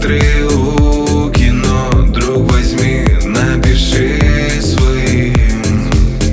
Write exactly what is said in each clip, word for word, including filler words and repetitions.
титры у кино. Друг, возьми, напиши своим,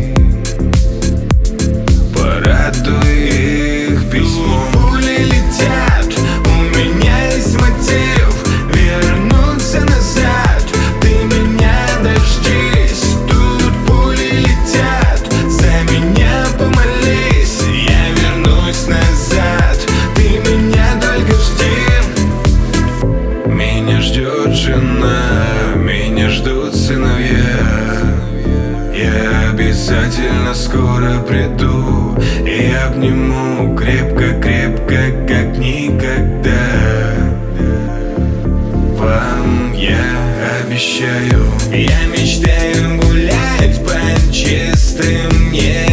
порадуй их письмом. Пули летят, у меня есть мотив вернуться назад. Ты меня дождись, тут пули летят, за меня помолись, я вернусь назад. Ты меня только жди. Меня ждет жена, меня ждут сыновья. Я обязательно скоро приду и обниму крепко-крепко, как никогда. Вам я обещаю, я мечтаю гулять по чистым небом.